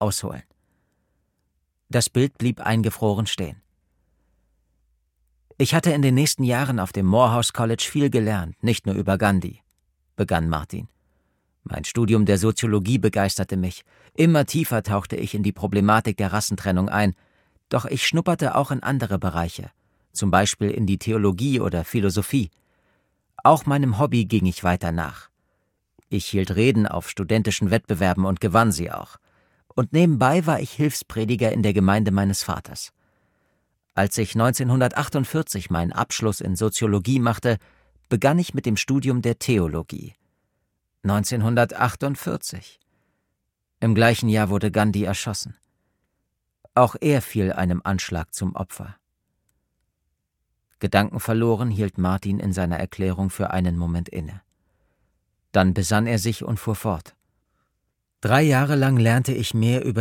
ausholen. Das Bild blieb eingefroren stehen. »Ich hatte in den nächsten Jahren auf dem Morehouse College viel gelernt, nicht nur über Gandhi«, begann Martin. »Mein Studium der Soziologie begeisterte mich. Immer tiefer tauchte ich in die Problematik der Rassentrennung ein. Doch ich schnupperte auch in andere Bereiche, zum Beispiel in die Theologie oder Philosophie. Auch meinem Hobby ging ich weiter nach. Ich hielt Reden auf studentischen Wettbewerben und gewann sie auch. Und nebenbei war ich Hilfsprediger in der Gemeinde meines Vaters. Als ich 1948 meinen Abschluss in Soziologie machte, begann ich mit dem Studium der Theologie. 1948. Im gleichen Jahr wurde Gandhi erschossen. Auch er fiel einem Anschlag zum Opfer.« Gedankenverloren hielt Martin in seiner Erklärung für einen Moment inne. Dann besann er sich und fuhr fort. »3 Jahre lang lernte ich mehr über